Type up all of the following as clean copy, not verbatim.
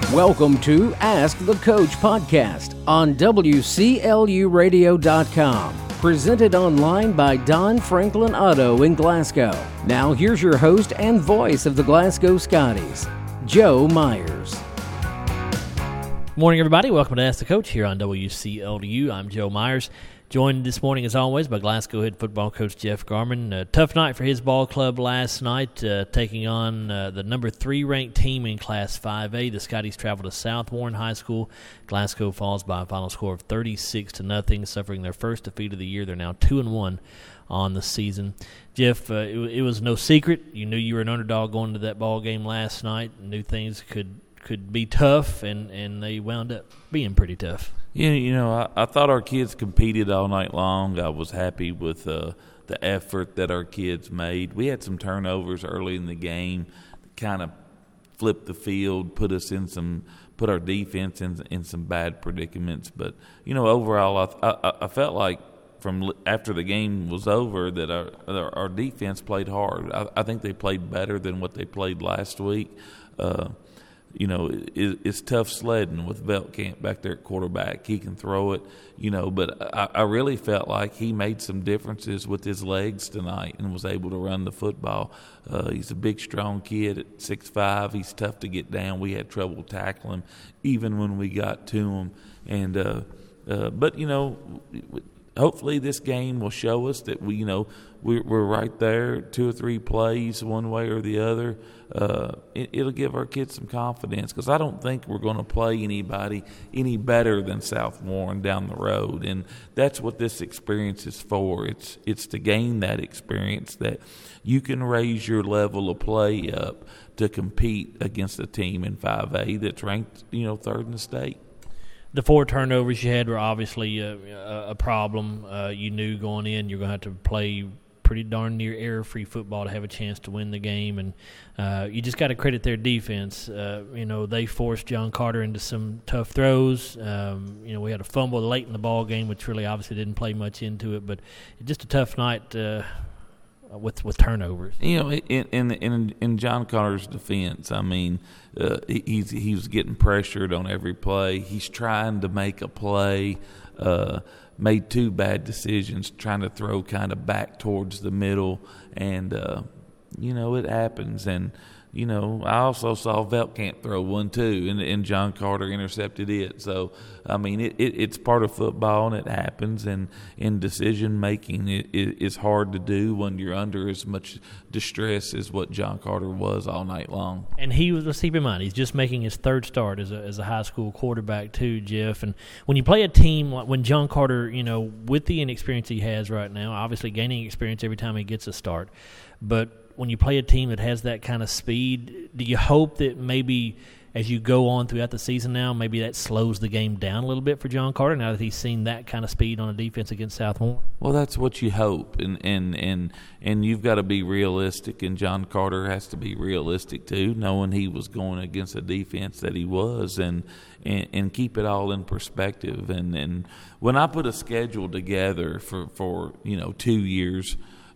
Welcome to Ask the Coach podcast on WCLUradio.com. Presented online by Don Franklin Auto in Glasgow. Now here's your host and voice of the Glasgow Scotties, Joe Myers. Morning, everybody. Welcome to Ask the Coach here on WCLU. I'm Joe Myers. Joined this morning, as always, by Glasgow head football coach Jeff Garman. A tough night for his ball club last night, taking on the number 3 ranked team in Class 5A. The Scotties traveled to South Warren High School. Glasgow falls by a final score of 36-0, suffering their first defeat of the year. They're now 2-1 on the season. Jeff, it was no secret. You knew you were an underdog going to that ball game last night. Knew things could be tough, and they wound up being pretty tough. Yeah, I thought our kids competed all night long. I was happy with the effort that our kids made. We had some turnovers early in the game that kind of flipped the field, put our defense in some bad predicaments. But, overall, I felt like from after the game was over that our defense played hard. I think they played better than what they played last week. It's tough sledding with Veltkamp back there at quarterback. He can throw it, but I really felt like he made some differences with his legs tonight and was able to run the football. He's a big, strong kid at 6'5". He's tough to get down. We had trouble tackling him even when we got to him. And but hopefully this game will show us that we're right there, 2 or 3 plays one way or the other. It'll give our kids some confidence because I don't think we're going to play anybody any better than South Warren down the road, and that's what this experience is for. It's to gain that experience that you can raise your level of play up to compete against a team in 5A that's ranked 3rd in the state. The 4 turnovers you had were obviously a problem. You knew going in you're going to have to play pretty darn near error-free football to have a chance to win the game, and you just got to credit their defense. They forced John Carter into some tough throws. We had a fumble late in the ball game, which really obviously didn't play much into it, but just a tough night with turnovers. In John Carter's defense, he was getting pressured on every play. He's trying to make a play. Made 2 bad decisions, trying to throw kind of back towards the middle, and it happens. And I also saw Veltkamp throw one too, and John Carter intercepted it. So it's part of football, and it happens. And in decision making, it is hard to do when you're under as much distress as what John Carter was all night long. And let's keep in mind, he's just making his 3rd start as a high school quarterback too, Jeff. And when you play a team like when John Carter, with the inexperience he has right now, obviously gaining experience every time he gets a start, but when you play a team that has that kind of speed, do you hope that maybe as you go on throughout the season now, maybe that slows the game down a little bit for John Carter now that he's seen that kind of speed on a defense against South Warren? Well, that's what you hope, and you've got to be realistic, and John Carter has to be realistic too, knowing he was going against a defense that he was, and keep it all in perspective. And when I put a schedule together for 2 years.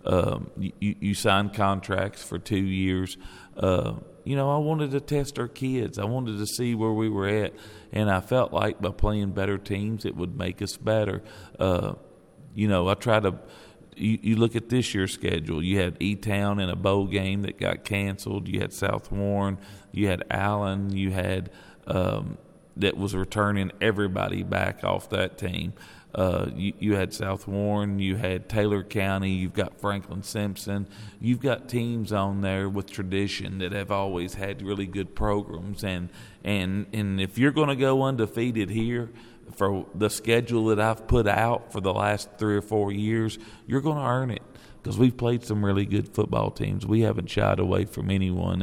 You sign contracts for 2 years. I wanted to test our kids. I wanted to see where we were at, and I felt like by playing better teams, it would make us better. I try to. You look at this year's schedule. You had E-Town in a bowl game that got canceled. You had South Warren. You had Allen. You had that was returning everybody back off that team. You had South Warren, you had Taylor County, you've got Franklin Simpson. You've got teams on there with tradition that have always had really good programs. And if you're going to go undefeated here for the schedule that I've put out for the last 3 or 4 years, you're going to earn it because we've played some really good football teams. We haven't shied away from anyone.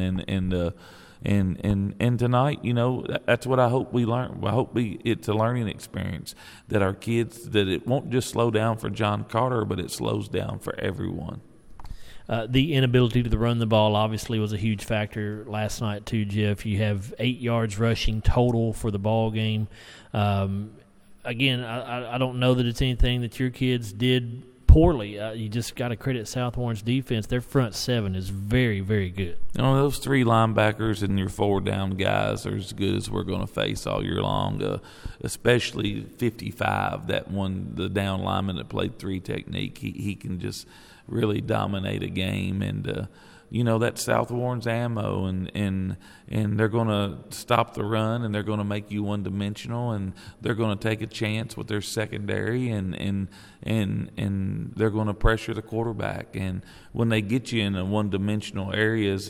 And tonight, that's what I hope we learn. I hope it's a learning experience that our kids, that it won't just slow down for John Carter, but it slows down for everyone. The inability to run the ball obviously was a huge factor last night too, Jeff. You have 8 yards rushing total for the ball game. Again, I don't know that it's anything that your kids did poorly. You just got to credit South Warren's defense. Their front seven is very, very good. Those 3 linebackers and your 4 down guys are as good as we're going to face all year long, especially 55, the down lineman that played 3 technique. He can just really dominate a game, and that's South Warren's ammo, and they're going to stop the run, and they're going to make you one-dimensional, and they're going to take a chance with their secondary, and they're going to pressure the quarterback. And when they get you in a one-dimensional areas,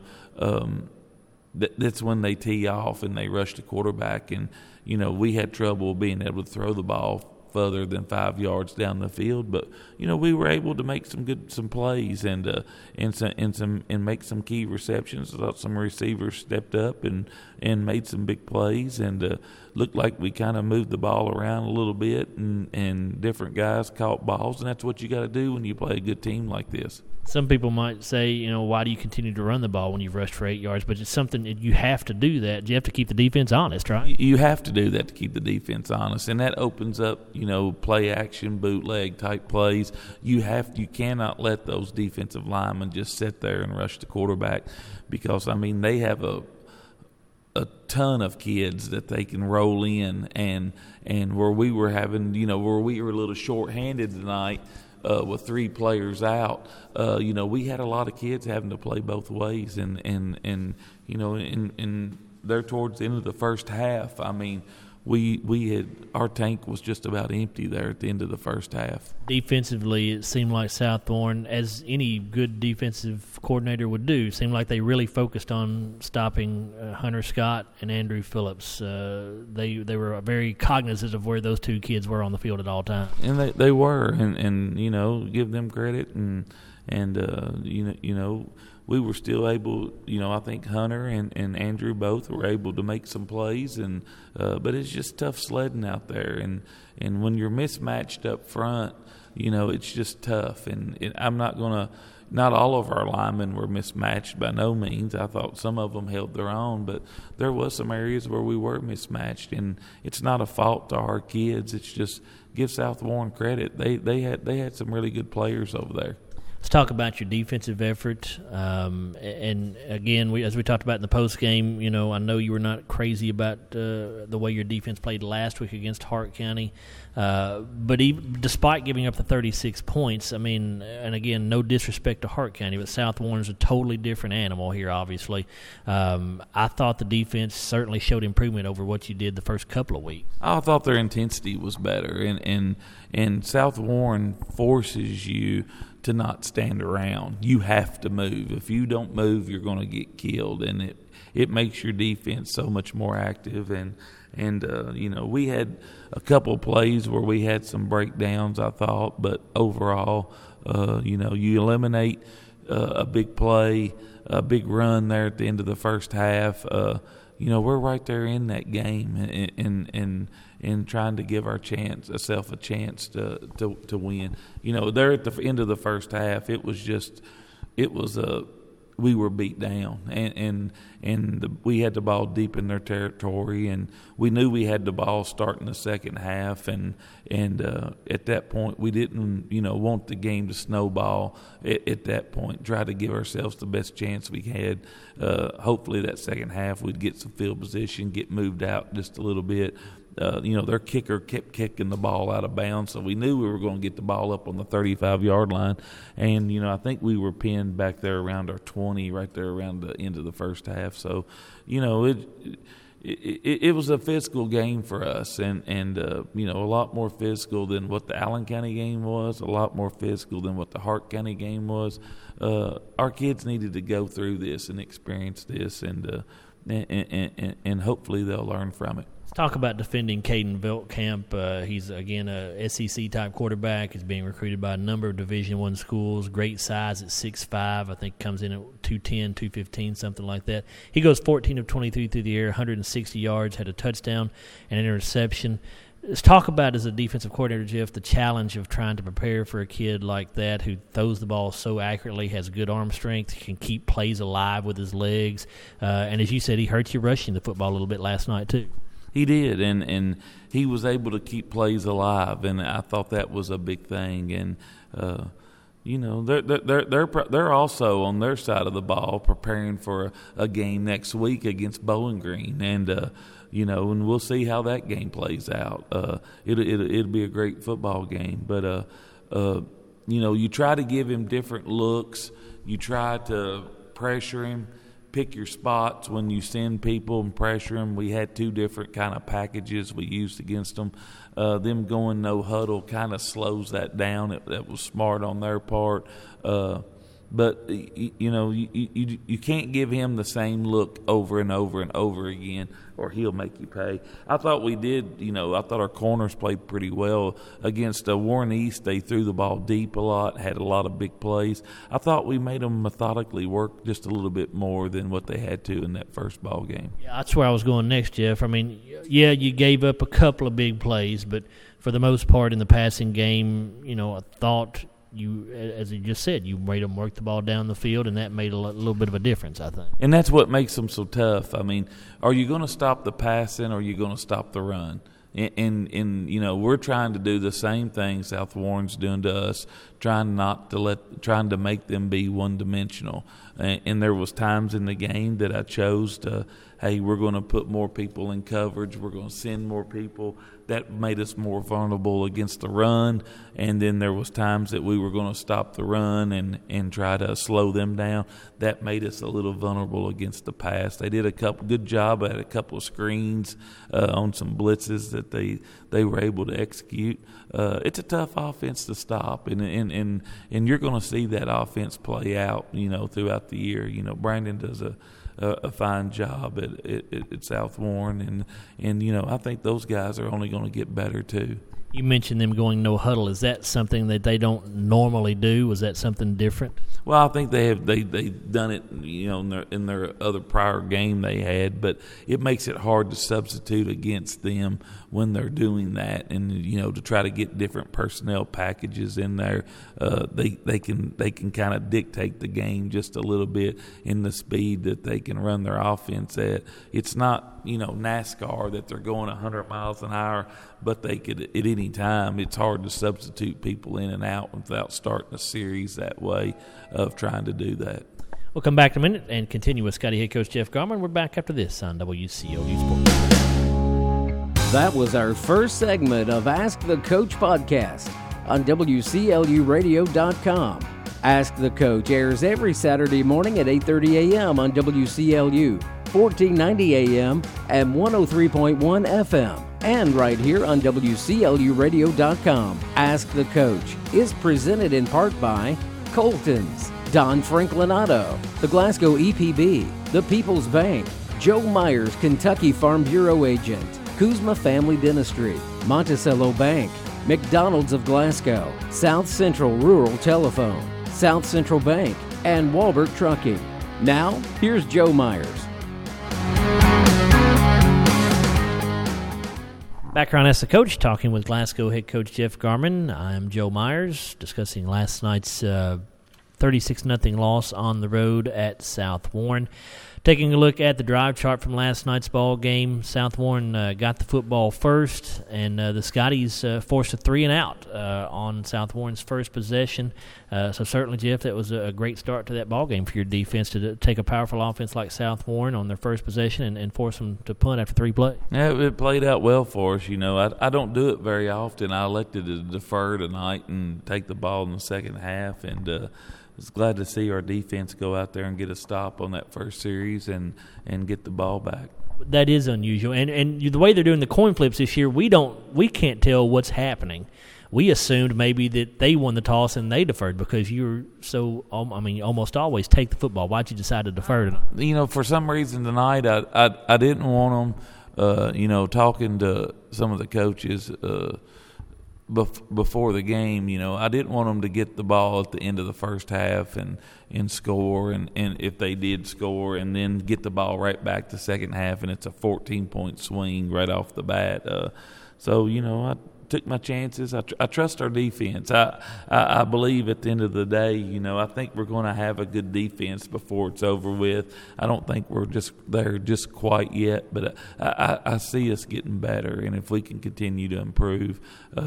that's when they tee off and they rush the quarterback. And we had trouble being able to throw the ball further than 5 yards down the field, but we were able to make some plays and make some key receptions. I thought some receivers stepped up and made some big plays, and looked like we kind of moved the ball around a little bit, and different guys caught balls, and that's what you got to do when you play a good team like this. Some people might say, why do you continue to run the ball when you've rushed for 8 yards? But it's something that you have to do that. You have to keep the defense honest, right? You have to do that to keep the defense honest, and that opens up, play action, bootleg type plays. You cannot let those defensive linemen just sit there and rush the quarterback, because they have a ton of kids that they can roll in, and where we were having, where we were a little short-handed tonight. With 3 players out, we had a lot of kids having to play both ways, and they're towards the end of the first half. We had, our tank was just about empty there at the end of the first half. Defensively, it seemed like South Warren, as any good defensive coordinator would do, seemed like they really focused on stopping Hunter Scott and Andrew Phillips. They were very cognizant of where those 2 kids were on the field at all times. And they were, and give them credit, and we were still able, I think Hunter and Andrew both were able to make some plays, and but it's just tough sledding out there, and when you're mismatched up front, it's just tough. And I'm not all of our linemen were mismatched by no means. I thought some of them held their own, but there was some areas where we were mismatched, and it's not a fault to our kids. It's just give South Warren credit. They had some really good players over there. Let's talk about your defensive effort. And again, as we talked about in the post game, I know you were not crazy about the way your defense played last week against Hart County. But despite giving up the 36 points, and again, no disrespect to Hart County, but South Warren's a totally different animal here, obviously. I thought the defense certainly showed improvement over what you did the first couple of weeks. I thought their intensity was better, and South Warren forces you to not stand around. You have to move. If you don't move, you're going to get killed, and it makes your defense so much more active. And we had a couple of plays where we had some breakdowns, I thought, but overall, you eliminate a big play, a big run there at the end of the first half. We're right there in that game, and trying to give ourselves a chance to win. There at the end of the first half, we were beat down, and we had the ball deep in their territory, and we knew we had the ball starting the second half, and at that point we didn't want the game to snowball. At that point, try to give ourselves the best chance we had. Hopefully that second half we'd get some field position, get moved out just a little bit. Their kicker kept kicking the ball out of bounds, so we knew we were going to get the ball up on the 35-yard line. And, I think we were pinned back there around our 20, right there around the end of the first half. So, it was a physical game for us, and a lot more physical than what the Allen County game was, a lot more physical than what the Hart County game was. Our kids needed to go through this and experience this, and hopefully they'll learn from it. Let's talk about defending Caden Veltkamp. He's, again, a SEC-type quarterback. He's being recruited by a number of Division I schools. Great size at 6'5". I think comes in at 210, 215, something like that. He goes 14 of 23 through the air, 160 yards, had a touchdown and an interception. Let's talk about, as a defensive coordinator, Jeff, the challenge of trying to prepare for a kid like that who throws the ball so accurately, has good arm strength, can keep plays alive with his legs. And as you said, he hurt you rushing the football a little bit last night too. He did, and he was able to keep plays alive, and I thought that was a big thing. And they're also on their side of the ball preparing for a game next week against Bowling Green, and and we'll see how that game plays out. It'll be a great football game, but you try to give him different looks. You try to pressure him. Pick your spots when you send people and pressure them. We had 2 different kind of packages we used against them. Them going no huddle kind of slows that down. That was smart on their part. But you can't give him the same look over and over and over again, or he'll make you pay. I thought we did. I thought our corners played pretty well against Warren East. They threw the ball deep a lot, had a lot of big plays. I thought we made them methodically work just a little bit more than what they had to in that first ball game. Yeah, that's where I was going next, Jeff. I mean, yeah, you gave up a couple of big plays, but for the most part in the passing game, I thought you, as you just said, you made them work the ball down the field, and that made a little bit of a difference, I think. And that's what makes them so tough. I mean, are you going to stop the passing, or are you going to stop the run? And we're trying to do the same thing South Warren's doing to us, trying to make them be one-dimensional. And there was times in the game that I chose to, hey, we're going to put more people in coverage, we're going to send more people. That made us more vulnerable against the run. And then there was times that we were going to stop the run and try to slow them down. That made us a little vulnerable against the pass. They did a good job at a couple of screens on some blitzes that they were able to execute. It's a tough offense to stop, and you're going to see that offense play out, throughout the year. Brandon does a fine job at South Warren, and I think those guys are only going to get better too. You mentioned them going no huddle. Is that something that they don't normally do? Was that something different? Well, I think they've done it, in their other prior game they had, but it makes it hard to substitute against them when they're doing that, and to try to get different personnel packages in there. They can kind of dictate the game just a little bit in the speed that they can run their offense at. It's not NASCAR that they're going 100 miles an hour, but they could at any time. It's hard to substitute people in and out without starting a series that way of trying to do that. We'll come back in a minute and continue with Scotty head coach Jeff Garman. We're back after this on WCLU Sports. That was our first segment of Ask the Coach podcast on WCLUradio.com. Ask the Coach airs every Saturday morning at 8:30 a.m. on WCLU, 1490 a.m. and 103.1 FM. And right here on WCLUradio.com. Ask the Coach is presented in part by Colton's, Don Franklin Auto, the Glasgow EPB, the People's Bank, Joe Myers, Kentucky Farm Bureau Agent, Kuzma Family Dentistry, Monticello Bank, McDonald's of Glasgow, South Central Rural Telephone, South Central Bank, and Walbert Trucking. Now, here's Joe Myers. Back around Ask the Coach, talking with Glasgow head coach Jeff Garman. I'm Joe Myers, discussing last night's 36-0 loss on the road at South Warren. Taking a look at the drive chart from last night's ball game, South Warren got the football first, and the Scotties forced a 3-and-out on South Warren's first possession. So certainly, Jeff, that was a great start to that ball game for your defense to take a powerful offense like South Warren on their first possession and force them to punt after 3 plays. Yeah, it played out well for us. I don't do it very often. I elected to defer tonight and take the ball in the second half, and I was glad to see our defense go out there and get a stop on that first series and get the ball back. That is unusual, and the way they're doing the coin flips this year, we can't tell what's happening. We assumed maybe that they won the toss and they deferred because you almost always take the football. Why'd you decide to defer tonight? For some reason tonight I didn't want them, talking to some of the coaches before the game, I didn't want them to get the ball at the end of the first half and score, and if they did score, and then get the ball right back the second half, and it's a 14-point swing right off the bat. So, I took my chances. I trust our defense. I believe at the end of the day, I think we're going to have a good defense before it's over with. I don't think we're just there just quite yet, but I see us getting better, and if we can continue to improve,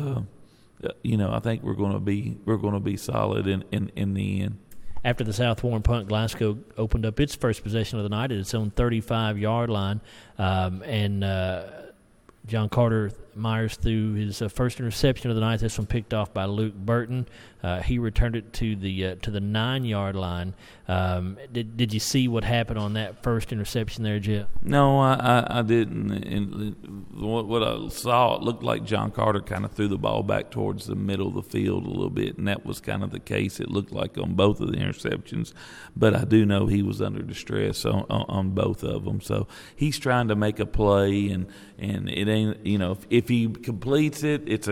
I think we're going to be solid in the end. After the South Warren punt, Glasgow opened up its first possession of the night at its own 35-yard line, and John Carter Myers threw his first interception of the night. This one picked off by Luke Burton. He returned it to the 9-yard line. Did you see what happened on that first interception there, Jeff? No, I didn't. And what I saw, it looked like John Carter kind of threw the ball back towards the middle of the field a little bit, and that was kind of the case. It looked like on both of the interceptions, but I do know he was under distress on both of them. So he's trying to make a play, and it ain't, if he completes it, it's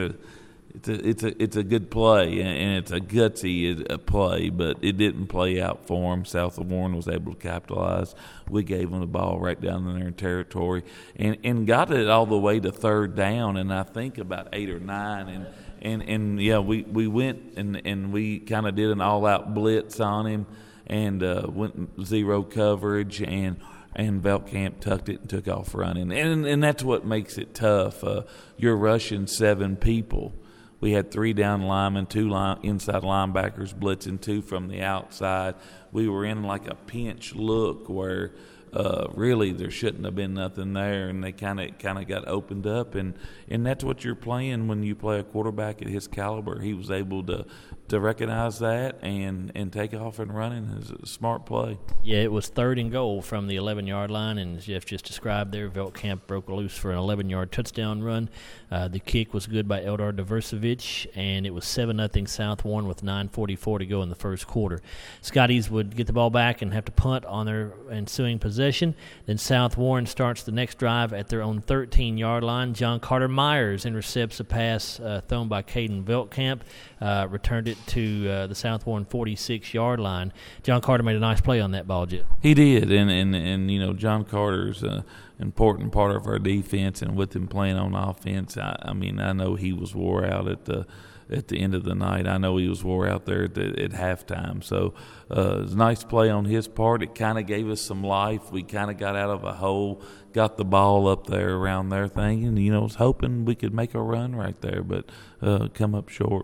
a good play, and it's a gutsy play, but it didn't play out for him. South Warren was able to capitalize. We gave them the ball right down in their territory, and got it all the way to third down, and I think about 8 or 9, and yeah, we went and we kind of did an all-out blitz on him, and went zero coverage, and Veltkamp tucked it and took off running. And that's what makes it tough. You're rushing 7 people. We had 3 down linemen, 2 inside linebackers blitzing, 2 from the outside. We were in like a pinch look where really there shouldn't have been nothing there, and they kind of got opened up. And that's what you're playing when you play a quarterback at his caliber. He was able to recognize that and take off and running. Is a smart play. Yeah, it was 3rd and goal from the 11-yard line, and as Jeff just described there, Veltkamp broke loose for an 11-yard touchdown run. The kick was good by Eldar Diversevich, and it was 7-0 South Warren with 9:44 to go in the first quarter. Scotties would get the ball back and have to punt on their ensuing possession. Then South Warren starts the next drive at their own 13-yard line. John Carter Myers intercepts a pass thrown by Caden Veltkamp, returned it to the South Warren 46-yard line. John Carter made a nice play on that ball, Jeff. He did, and John Carter's an important part of our defense, and with him playing on offense, I know he was wore out at the end of the night. I know he was wore out there at halftime. So it was a nice play on his part. It kind of gave us some life. We kind of got out of a hole, got the ball up there around their thing, and, was hoping we could make a run right there, but come up short.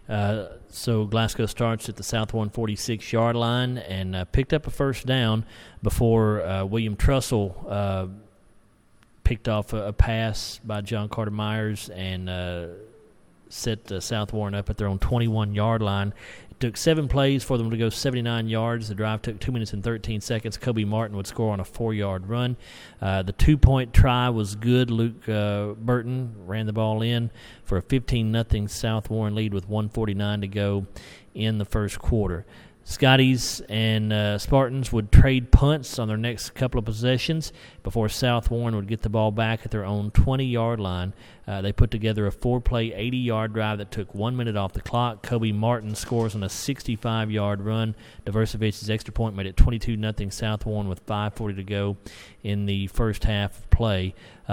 So Glasgow starts at the South Warren 46-yard line and picked up a first down before William Trussell picked off a pass by John Carter Myers and set South Warren up at their own 21-yard line. It took 7 plays for them to go 79 yards. The drive took 2 minutes and 13 seconds. Kobe Martin would score on a 4-yard run. The 2-point try was good. Luke Burton ran the ball in for a 15-0 South Warren lead with 1:49 to go in the first quarter. Scotties and Spartans would trade punts on their next couple of possessions before South Warren would get the ball back at their own 20-yard line. They put together a 4-play, 80-yard drive that took 1 minute off the clock. Kobe Martin scores on a 65-yard run. Diversevich's extra point made it 22-0 South Warren with 5:40 to go in the first half of play.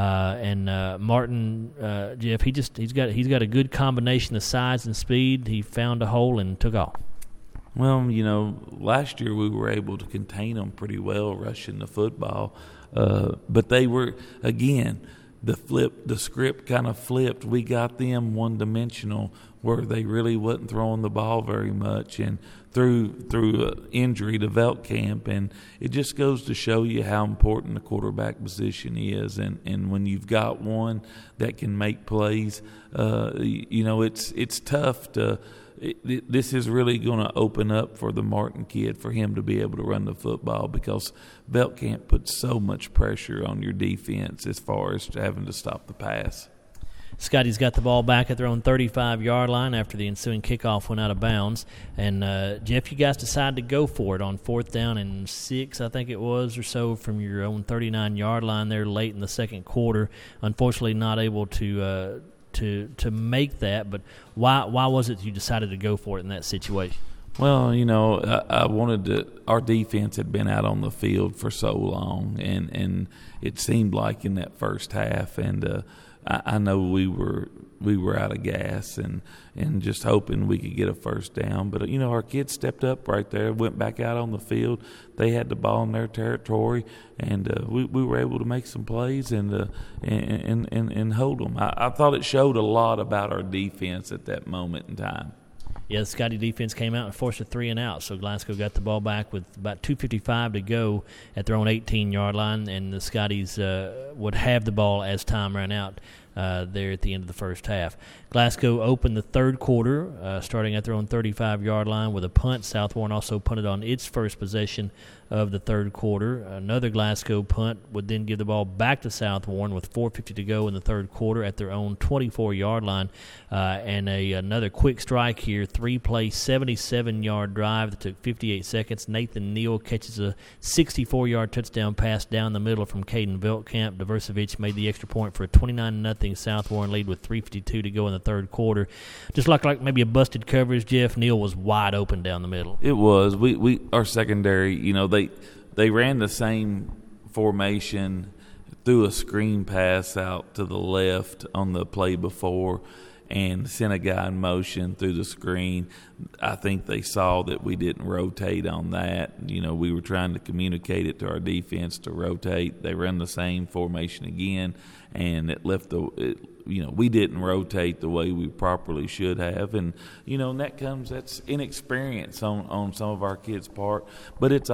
Martin, Jeff, he's got a good combination of size and speed. He found a hole and took off. Well, last year we were able to contain them pretty well rushing the football, but they were, again, the script kind of flipped. We got them one-dimensional where they really wasn't throwing the ball very much, and through injury to Veltkamp, and it just goes to show you how important the quarterback position is, and when you've got one that can make plays, it's tough to. This is really going to open up for the Martin kid for him to be able to run the football, because Veltkamp puts so much pressure on your defense as far as having to stop the pass. Scotty's got the ball back at their own 35-yard line after the ensuing kickoff went out of bounds. And, Jeff, you guys decided to go for it on 4th down and 6, I think it was, or so, from your own 39-yard line there late in the second quarter. Unfortunately not able to make that, but why was it you decided to go for it in that situation? Well, I wanted to. Our defense had been out on the field for so long, and it seemed like in that first half, and I know we were out of gas and just hoping we could get a first down. But, our kids stepped up right there, went back out on the field. They had the ball in their territory, and we were able to make some plays and hold them. I thought it showed a lot about our defense at that moment in time. Yeah, the Scotty defense came out and forced a 3-and-out, so Glasgow got the ball back with about 2:55 to go at their own 18-yard line, and the Scotties would have the ball as time ran out there at the end of the first half. Glasgow opened the third quarter, starting at their own 35-yard line with a punt. South Warren also punted on its first possession of the third quarter. Another Glasgow punt would then give the ball back to South Warren with 4:50 to go in the third quarter at their own 24-yard line. And another quick strike here, 3-play, 77-yard drive that took 58 seconds. Nathan Neal catches a 64-yard touchdown pass down the middle from Caden Veltkamp. Diversevich made the extra point for a 29-0 South Warren lead with 3:52 to go in the third quarter. Just like maybe a busted coverage, Jeff, Neal was wide open down the middle. It was. We our secondary, they ran the same formation, threw a screen pass out to the left on the play before, and sent a guy in motion through the screen. I think they saw that we didn't rotate on that. We were trying to communicate it to our defense to rotate. They ran the same formation again, and it left we didn't rotate the way we properly should have. And, that's inexperience on some of our kids' part. But it's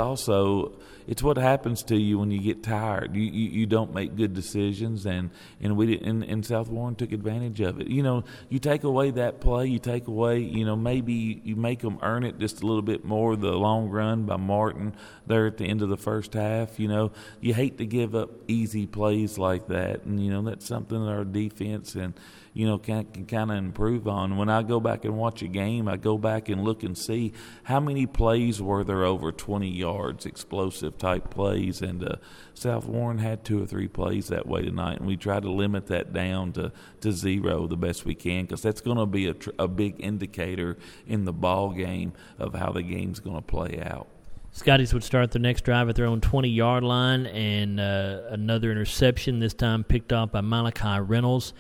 what happens to you when you get tired. You don't make good decisions, and we didn't, and South Warren took advantage of it. You take away that play, you take away, maybe you make them earn it just a little bit more, the long run by Martin there at the end of the first half. You hate to give up easy plays like that, and, that's something that our defense and can kind of improve on. When I go back and watch a game, I go back and look and see how many plays were there over 20 yards, explosive type plays, and South Warren had 2 or 3 plays that way tonight, and we try to limit that down to 0 the best we can, because that's going to be a big indicator in the ball game of how the game's going to play out. Scotties would start the next drive at their own 20-yard line, and another interception, this time picked up by Malachi Reynolds.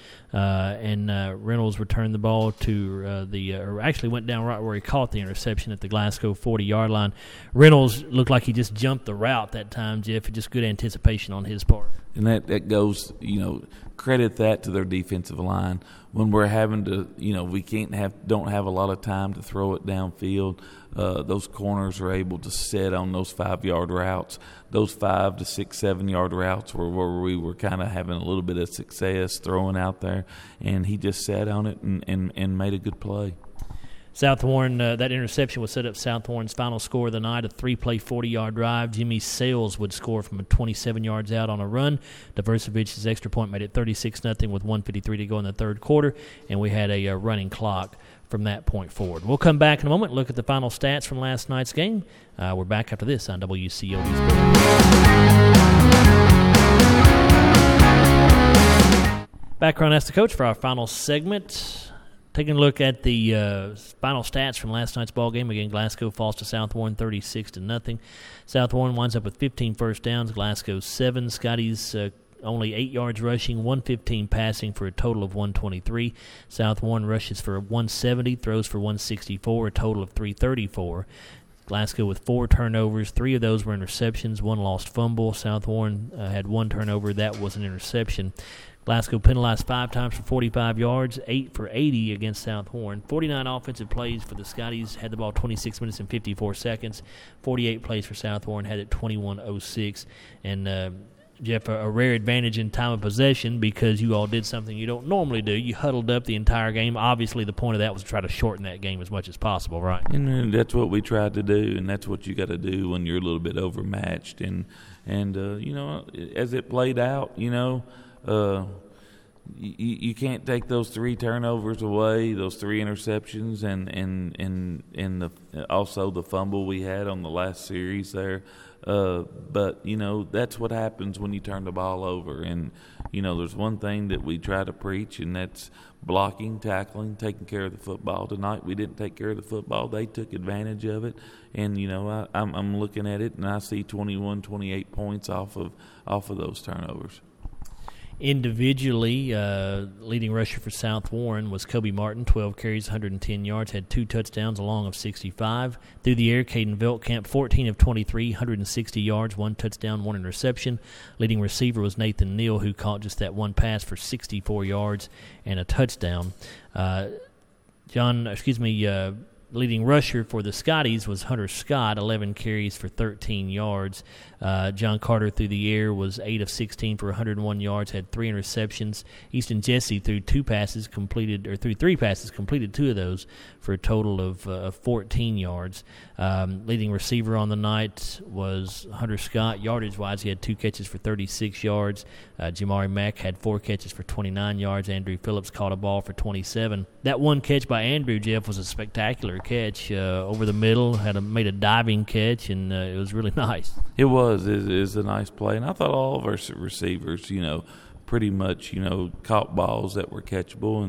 Reynolds returned the ball to actually went down right where he caught the interception at the Glasgow 40-yard line. Reynolds looked like he just jumped the route that time, Jeff. Just good anticipation on his part. And that goes, credit that to their defensive line. When we're having to, we don't have a lot of time to throw it downfield. Those corners are able to sit on those 5-yard routes. Those 5 to 6, 7-yard routes were where we were kind of having a little bit of success throwing out there, and he just sat on it and made a good play. South Warren, that interception would set up South Warren's final score of the night, a 3-play, 40-yard drive. Jimmy Sales would score from 27 yards out on a run. Diversevich's extra point made it 36-0 with 1:53 to go in the third quarter, and we had a running clock from that point forward. We'll come back in a moment, look at the final stats from last night's game. We're back after this on WCOD Sports. Background Ask the Coach for our final segment. Taking a look at the final stats from last night's ball game. Again, Glasgow falls to South Warren 36-0. South Warren winds up with 15 first downs. Glasgow 7. Scotty's only 8 yards rushing, 115 passing for a total of 123. South Warren rushes for 170, throws for 164, a total of 334. Glasgow with 4 turnovers. 3 of those were interceptions, 1 lost fumble. South Warren had 1 turnover. That was an interception. Glasgow penalized 5 times for 45 yards, 8 for 80 against South Warren. 49 offensive plays for the Scotties, had the ball 26 minutes and 54 seconds. 48 plays for South Warren, had it 21:06. And Jeff, a rare advantage in time of possession because you all did something you don't normally do. You huddled up the entire game. Obviously, the point of that was to try to shorten that game as much as possible, right? And that's what we tried to do, and that's what you got to do when you're a little bit overmatched. And as it played out, you can't take those 3 turnovers away, those 3 interceptions, and also the fumble we had on the last series there. But that's what happens when you turn the ball over. And there's one thing that we try to preach, and that's blocking, tackling, taking care of the football. Tonight we didn't take care of the football. They took advantage of it. And I'm looking at it, and I see 21, 28 points off of those turnovers. Individually, leading rusher for South Warren was Kobe Martin, 12 carries, 110 yards, had 2 touchdowns, a long of 65. Through the air, Caden Veltkamp, 14 of 23, 160 yards, 1 touchdown, 1 interception. Leading receiver was Nathan Neal, who caught just that 1 pass for 64 yards and a touchdown. Leading rusher for the Scotties was Hunter Scott, 11 carries for 13 yards. John Carter through the air was 8 of 16 for 101 yards, had 3 interceptions. Easton Jesse threw 3 passes, completed 2 of those for a total of 14 yards. Leading receiver on the night was Hunter Scott. Yardage-wise, he had 2 catches for 36 yards. Jamari Mack had 4 catches for 29 yards. Andrew Phillips caught a ball for 27. That 1 catch by Andrew, Jeff, was a spectacular catch over the middle. Made a diving catch, and it was really nice. It was. It is a nice play, and I thought all of our receivers, pretty much, caught balls that were catchable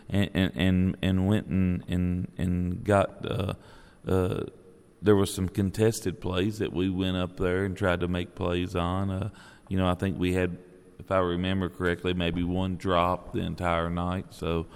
and went and got. There was some contested plays that we went up there and tried to make plays on. I think we had, if I remember correctly, maybe 1 drop the entire night. So.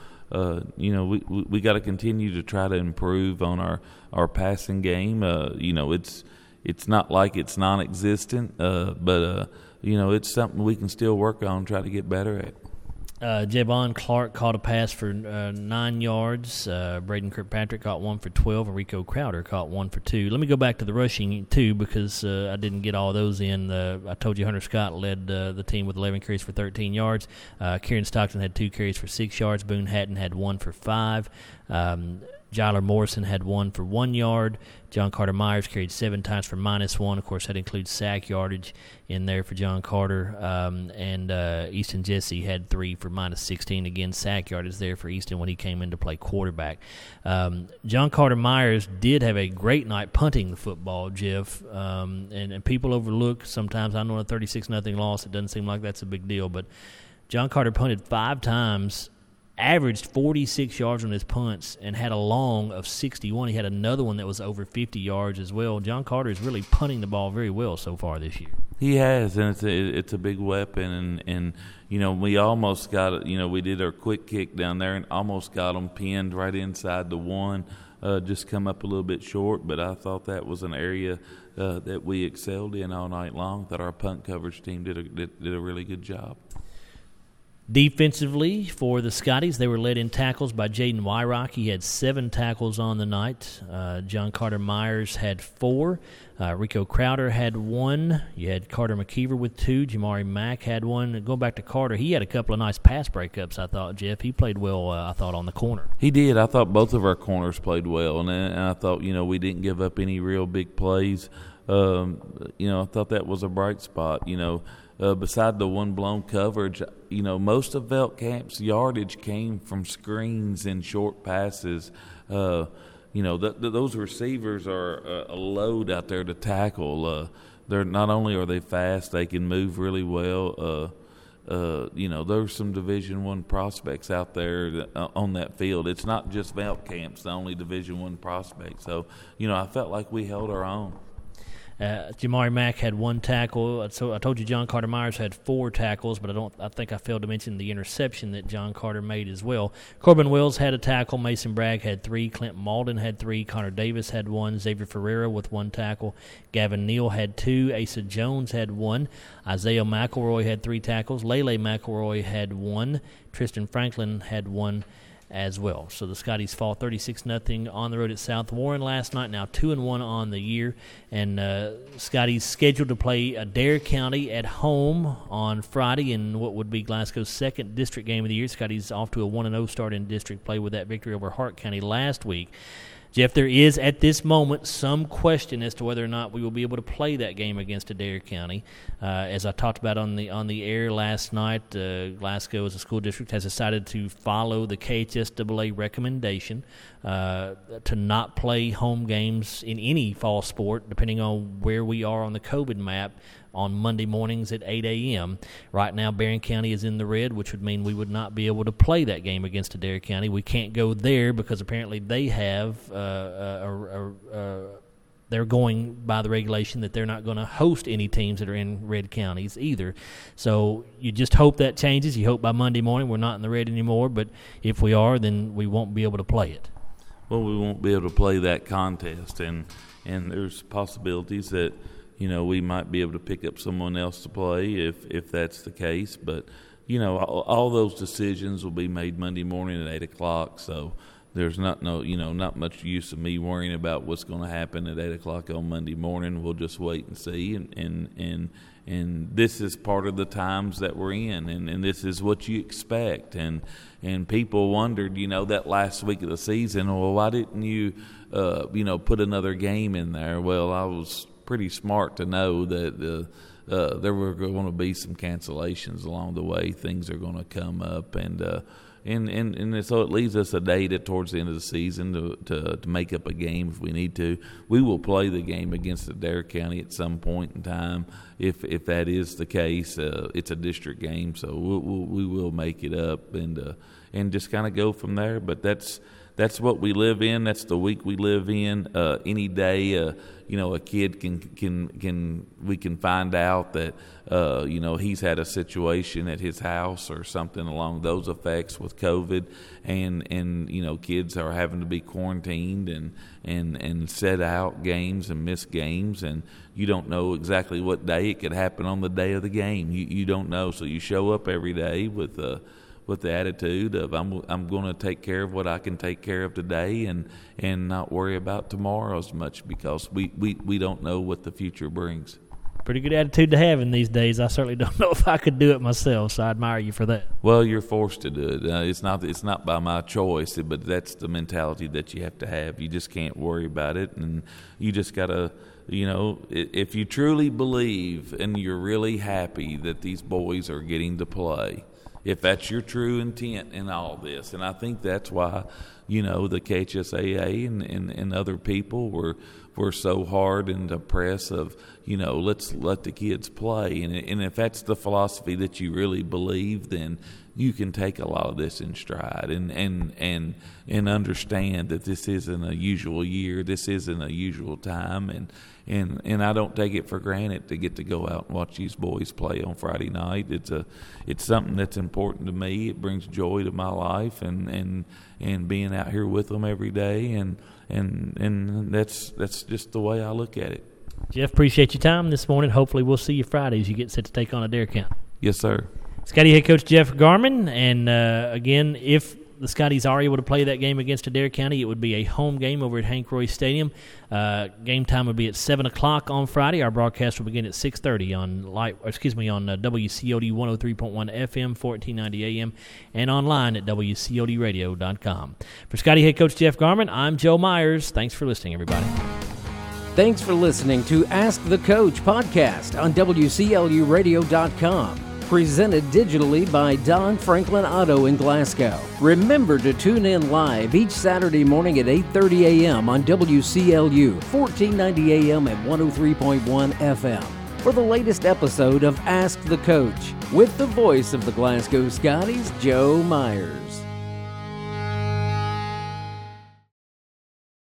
We got to continue to try to improve on our passing game. It's not like it's non-existent, but it's something we can still work on, try to get better at. Javon Clark caught a pass for 9 yards. Braden Kirkpatrick caught 1 for 12, and Rico Crowder caught 1 for 2. Let me go back to the rushing, too, because I didn't get all those in. I told you Hunter Scott led the team with 11 carries for 13 yards. Kieran Stockton had 2 carries for 6 yards. Boone Hatton had 1 for 5. Jyler Morrison had 1 for 1 yard. John Carter Myers carried 7 times for -1. Of course, that includes sack yardage in there for John Carter. And Easton Jesse had 3 for -16. Again, sack yardage there for Easton when he came in to play quarterback. John Carter Myers did have a great night punting the football, Jeff. And people overlook sometimes. I know a 36-0 loss, it doesn't seem like that's a big deal. But John Carter punted 5 times, averaged 46 yards on his punts, and had a long of 61. He had another one that was over 50 yards as well. John Carter is really punting the ball very well so far this year. He has, and it's a big weapon. And we almost got it. We did our quick kick down there and almost got them pinned right inside the 1. Just come up a little bit short, but I thought that was an area that we excelled in all night long. That our punt coverage team did a really good job. Defensively for the Scotties, they were led in tackles by Jaden Wyrock. He had 7 tackles on the night. John Carter Myers had 4. Rico Crowder had 1. You had Carter McKeever with 2. Jamari Mack had 1. Going back to Carter, he had a couple of nice pass breakups, I thought, Jeff. He played well, I thought, on the corner. He did. I thought both of our corners played well, and I thought, we didn't give up any real big plays. I thought that was a bright spot, beside the 1 blown coverage, most of Veltkamp's yardage came from screens and short passes. Those receivers are a load out there to tackle. They're not only are they fast, they can move really well. There's some Division I prospects out there on that field. It's not just Veltkamp's the only Division I prospect. So, I felt like we held our own. Jamari Mack had 1 tackle. So I told you John Carter Myers had 4 tackles, but I think I failed to mention the interception that John Carter made as well. Corbin Wills had a tackle. Mason Bragg had 3. Clint Malden had 3. Connor Davis had 1. Xavier Ferreira with 1 tackle. Gavin Neal had 2. Asa Jones had 1. Isaiah McElroy had 3 tackles. Lele McElroy had 1. Tristan Franklin had 1 as well. So the Scotties fall 36-0 on the road at South Warren last night, now 2-1 on the year. And Scotties scheduled to play Adair County at home on Friday in what would be Glasgow's 2nd district game of the year. Scotties off to a 1-0 start in district play with that victory over Hart County last week. Jeff, there is at this moment some question as to whether or not we will be able to play that game against Adair County. As I talked about on the air last night, Glasgow as a school district has decided to follow the KHSAA recommendation to not play home games in any fall sport, depending on where we are on the COVID map, on Monday mornings at 8 a.m. Right now, Barron County is in the red, which would mean we would not be able to play that game against Adair County. We can't go there because apparently they have they're going by the regulation that they're not going to host any teams that are in red counties either. So you just hope that changes. You hope by Monday morning we're not in the red anymore, but if we are, then we won't be able to play it. Well, we won't be able to play that contest, and there's possibilities that, we might be able to pick up someone else to play if that's the case. But, all those decisions will be made Monday morning at 8 o'clock, so there's not much use of me worrying about what's going to happen at 8 o'clock on Monday morning. We'll just wait and see, and this is part of the times that we're in, and this is what you expect. And people wondered, that last week of the season, well, why didn't you, put another game in there? Well, I was pretty smart to know that there were going to be some cancellations along the way. Things are going to come up, and so it leaves us a day towards the end of the season to make up a game if we need to. We will play the game against Adair County at some point in time. If that is the case, it's a district game, so we will make it up and just kind of go from there. But that's what we live in. That's the week we live in. Any day, a kid we can find out that he's had a situation at his house or something along those effects with COVID, and kids are having to be quarantined and set out games and miss games, and you don't know exactly what day it could happen on the day of the game. You don't know, so you show up every day with the attitude of I'm going to take care of what I can take care of today and not worry about tomorrow as much, because we don't know what the future brings. Pretty good attitude to have in these days. I certainly don't know if I could do it myself, so I admire you for that. Well, you're forced to do it. It's not by my choice, but that's the mentality that you have to have. You just can't worry about it, and you just got to, if you truly believe and you're really happy that these boys are getting to play, if that's your true intent in all this. And I think that's why, the KHSAA and other people were so hard in the press of, let's let the kids play. And if that's the philosophy that you really believe, then you can take a lot of this in stride and understand that this isn't a usual year, this isn't a usual time, and I don't take it for granted to get to go out and watch these boys play on Friday night. It's something that's important to me. It brings joy to my life, and being out here with them every day, and that's just the way I look at it. Jeff, appreciate your time this morning. Hopefully we'll see you Friday as you get set to take on Adair County. Yes, sir. Scotty head coach Jeff Garman, and again, if the Scotties are able to play that game against Adair County, it would be a home game over at Hank Roy Stadium. Game time would be at 7 o'clock on Friday. Our broadcast will begin at 6:30 on WCOD 103.1 FM, 1490 AM, and online at WCODradio.com. For Scotty head coach Jeff Garman, I'm Joe Myers. Thanks for listening, everybody. Thanks for listening to Ask the Coach podcast on WCLUradio.com. Presented digitally by Don Franklin Auto in Glasgow. Remember to tune in live each Saturday morning at 8:30 a.m. on WCLU, 1490 a.m. and 103.1 FM for the latest episode of Ask the Coach with the voice of the Glasgow Scotties, Joe Myers.